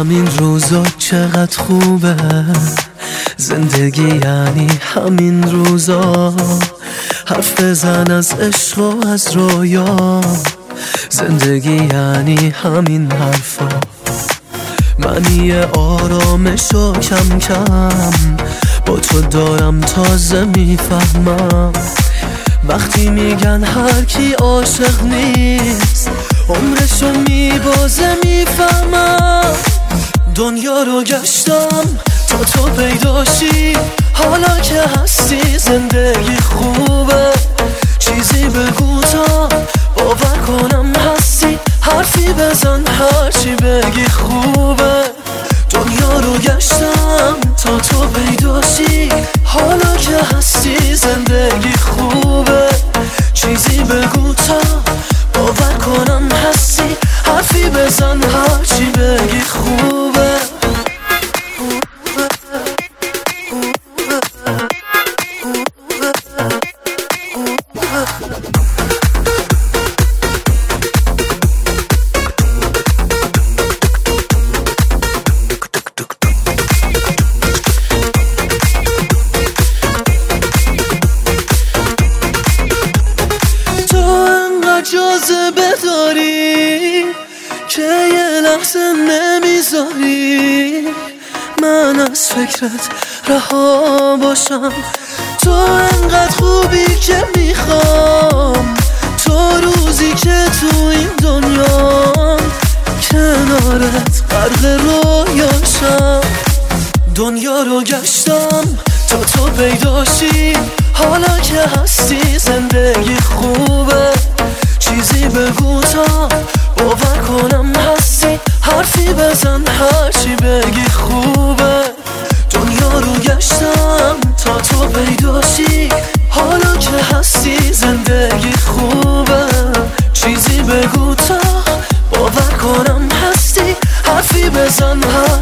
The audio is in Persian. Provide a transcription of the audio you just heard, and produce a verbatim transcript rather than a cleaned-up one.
همین روزا چقدر خوبه، زندگی یعنی همین روزا. حرف بزن از عشق و از رویا، زندگی یعنی همین حرفا. من یه آرامش و کم کم با تو دارم، تازه میفهمم وقتی میگن هر کی عاشق نیست عمرشو میبازه. میفهمم دنیا رو گشتم تا تو پیداشی، حالا که هستی زندگی خوبه. چیزی بگو تا باور کنم هستی، حرفی بزن هرچی بگی خوبه. دنیا رو گشتم تا تو پیداشی، حالا که هستی زندگی خوبه. چیزی بگو تا باور کنم هستی، حرفی بزن هرچی بگی خوبه. جاذبه داری که یه لحظه نمیذاری من از فکرت رها باشم. تو انقدر خوبی که میخوام تو روزی که تو این دنیا کنارت غرق رویاشم. دنیا رو گشتم تا تو پیداشی، حالا که هستی زندگی خوبه. چیزی بگو تا باور کنم هستی، حرفی بزن هرچی بگی خوبه. دنیا رو گشتم تا تو پیداشی، حالا که هستی زندگی خوبه. چیزی بگو تا باور کنم هستی، حرفی بزن هرچی